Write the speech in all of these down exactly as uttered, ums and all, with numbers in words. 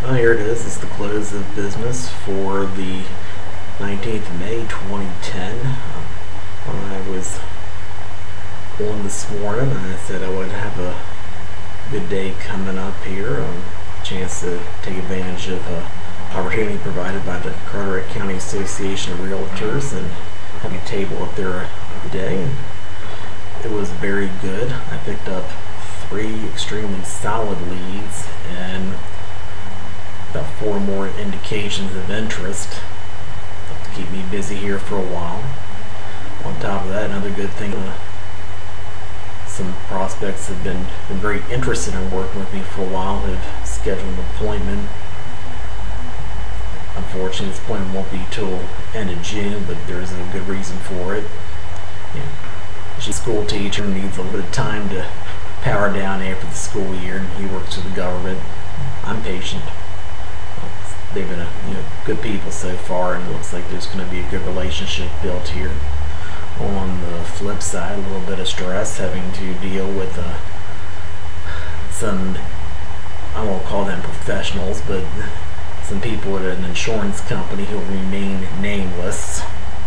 Oh, here it is. It's the close of business for the nineteenth of May twenty ten. Um, when I was on this morning, I said I would have a good day coming up here. Um, a chance to take advantage of an opportunity provided by the Carteret County Association of Realtors and having a table up there today. And it was very good. I picked up three extremely solid leads and about four more indications of interest to keep me busy here for a while. On top of that, another good thing, uh, some prospects have been, been very interested in working with me for a while, have scheduled an appointment. Unfortunately, this appointment won't be till end of June, but there's a good reason for it. Yeah. She's a school teacher, needs a little bit of time to power down after the school year, and he works for the government. I'm patient. They've been a, you know, good people so far, and it looks like there's going to be a good relationship built here. On the flip side, a little bit of stress having to deal with uh, some, I won't call them professionals, but some people at an insurance company who remain nameless.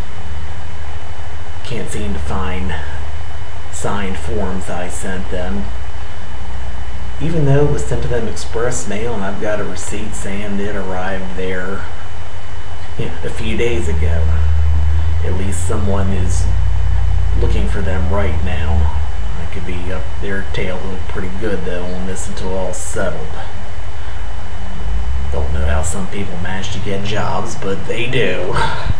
Can't seem to find signed forms I sent them, even though it was sent to them express mail, and I've got a receipt saying it arrived there, you know, a few days ago. At least someone is looking for them right now. I could be up their tail look pretty good though on this until all's settled. Don't know how some people manage to get jobs, but they do.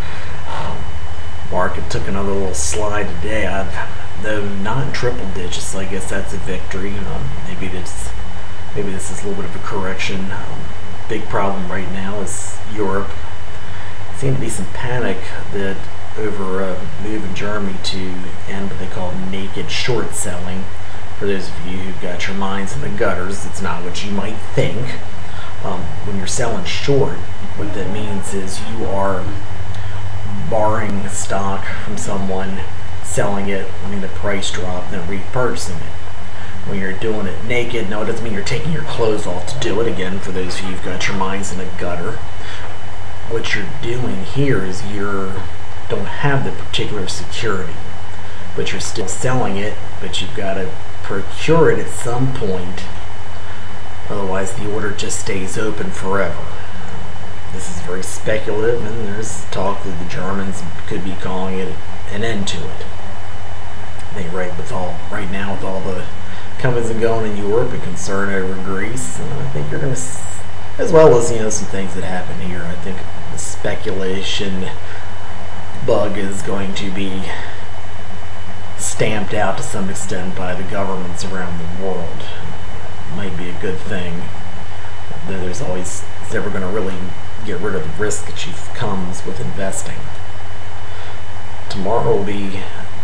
Market took another little slide today. I've Though not in triple digits, so I guess that's a victory. Um, maybe this, maybe this is a little bit of a correction. Um, big problem right now is Europe. Seems to be some panic that over a move in Germany to end what they call naked short selling. For those of you who've got your minds in the gutters, it's not what you might think. Um, when you're selling short, what that means is you are borrowing stock from someone, selling it, letting the price drop, then repurchasing it. When you're doing it naked, no, it doesn't mean you're taking your clothes off to do it. Again, for those of you who've got your minds in a gutter, what you're doing here is you don't have the particular security, but you're still selling it, but you've got to procure it at some point. Otherwise, the order just stays open forever. This is very speculative, and there's talk that the Germans could be calling it an end to it. I think right with all right now with all the comings and going in Europe and concern over Greece, uh, I think you're going to, as well as you know some things that happen here. I think the speculation bug is going to be stamped out to some extent by the governments around the world. It might be a good thing. Though there's always it's never going to really get rid of the risk that comes with investing. Tomorrow will be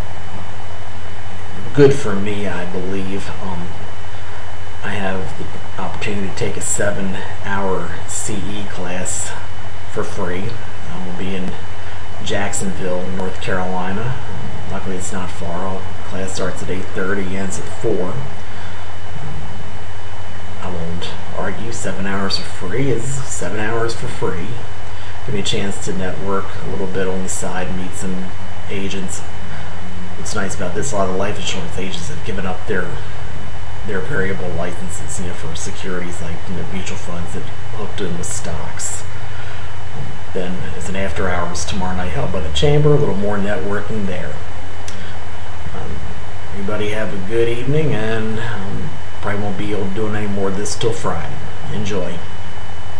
good for me, I believe. Um, I have the opportunity to take a seven-hour C E class for free. Um, we'll be in Jacksonville, North Carolina. Um, luckily, it's not far. The class starts at eight thirty, ends at four. Um, I won't argue. Seven hours for free is seven hours for free. Give me a chance to network a little bit on the side, meet some agents. What's nice about this, a lot of the life insurance agents have given up their their variable licenses, you know, for securities like you know, mutual funds that hooked in with stocks. Then, as an after hours tomorrow night held by the chamber, a little more networking there. Um, everybody have a good evening, and um, probably won't be able to do any more of this till Friday. Enjoy.